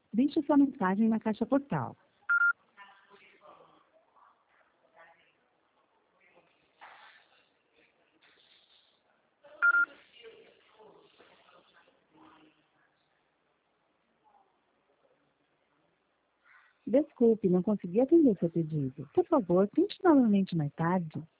Deixe sua mensagem na caixa postal. Desculpe, não consegui atender seu pedido. Por favor, tente novamente mais tarde.